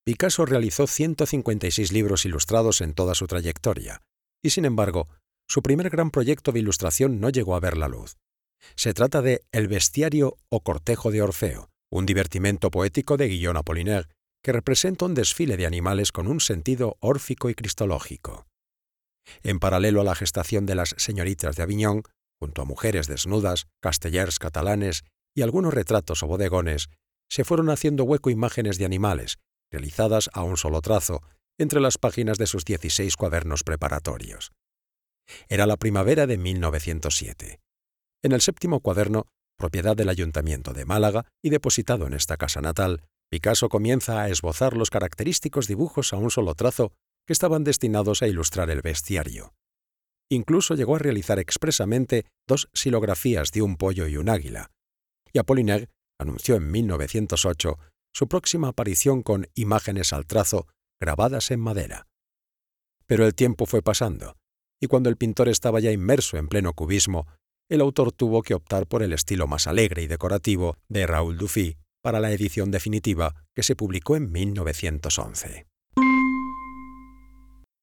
Picasso realizó 156 libros ilustrados en toda su trayectoria, y sin embargo, su primer gran proyecto de ilustración no llegó a ver la luz. Se trata de El bestiario o cortejo de Orfeo, un divertimento poético de Guillaume Apollinaire que representa un desfile de animales con un sentido órfico y cristológico. En paralelo a la gestación de las señoritas de Aviñón, junto a mujeres desnudas, castellers catalanes y algunos retratos o bodegones, se fueron haciendo hueco imágenes de animales, realizadas a un solo trazo, entre las páginas de sus 16 cuadernos preparatorios. Era la primavera de 1907. En el 7º cuaderno, propiedad del Ayuntamiento de Málaga y depositado en esta casa natal, Picasso comienza a esbozar los característicos dibujos a un solo trazo que estaban destinados a ilustrar el bestiario. Incluso llegó a realizar expresamente 2 xilografías de un pollo y un águila, y Apollinaire anunció en 1908 su próxima aparición con imágenes al trazo grabadas en madera. Pero el tiempo fue pasando, y cuando el pintor estaba ya inmerso en pleno cubismo, el autor tuvo que optar por el estilo más alegre y decorativo de Raoul Dufy para la edición definitiva que se publicó en 1911.